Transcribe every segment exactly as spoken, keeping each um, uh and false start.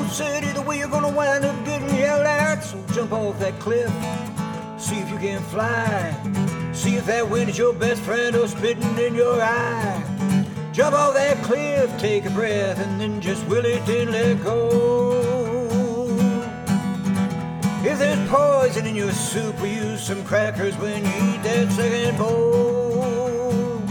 said either way you're gonna wind up getting yelled at. So jump off that cliff, see if you can fly. See if that wind is your best friend or spitting in your eye. Jump off that cliff, take a breath, and then just will it and let go. If there's poison in your soup, we use some crackers when you eat that second bowl.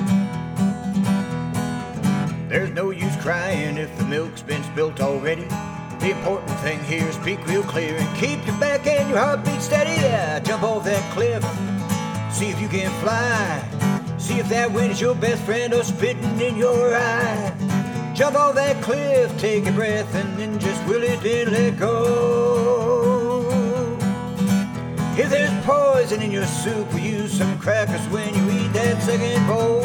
There's no use crying if the milk's been spilt already. The important thing here is speak real clear and keep your back and your heartbeat steady. Yeah, jump off that cliff, see if you can fly. See if that wind is your best friend or spitting in your eye. Jump off that cliff, take a breath, and then just will it and let go. If there's poison in your soup, we use some crackers when you eat that second bowl.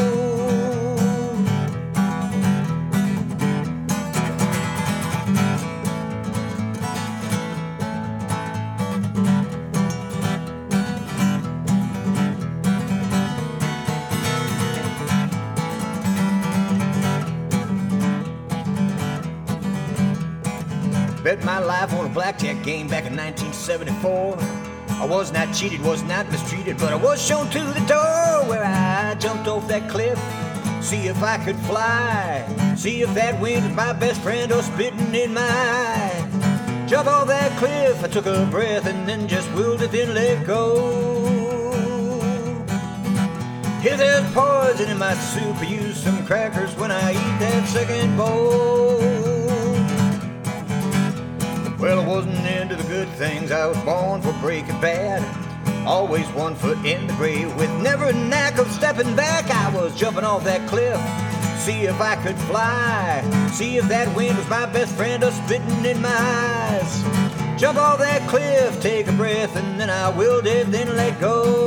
Bet my life on a blackjack game back in nineteen seventy-four. I was not cheated, was not mistreated, but I was shown to the door where I jumped off that cliff. See if I could fly, see if that wind was my best friend or spitting in my eye. Jump off that cliff, I took a breath and then just willed it and let go. If there's poison in my soup, I use some crackers when I eat that second bowl. Well, I wasn't into the good things, I was born for breaking bad. Always one foot in the grave with never a knack of stepping back. I was jumping off that cliff, see if I could fly. See if that wind was my best friend or spitting in my eyes. Jump off that cliff, take a breath, and then I willed it, then let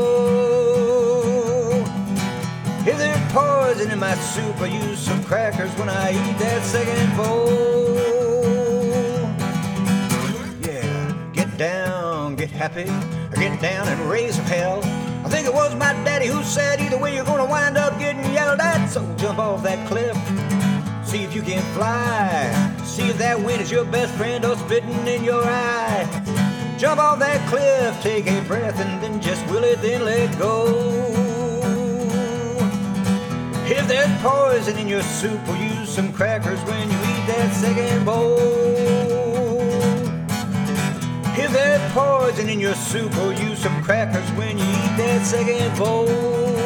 go. If there's poison in my soup, I use some crackers when I eat that second bowl. Down, get happy, get down and raise some hell. I think it was my daddy who said either way you're gonna wind up getting yelled at. So jump off that cliff, see if you can fly. See if that wind is your best friend or spitting in your eye. Jump off that cliff, take a breath, and then just will it, then let go. If there's poison in your soup, we'll use some crackers when you eat that second bowl. If there's poison in your soup, or use some crackers when you eat that second bowl.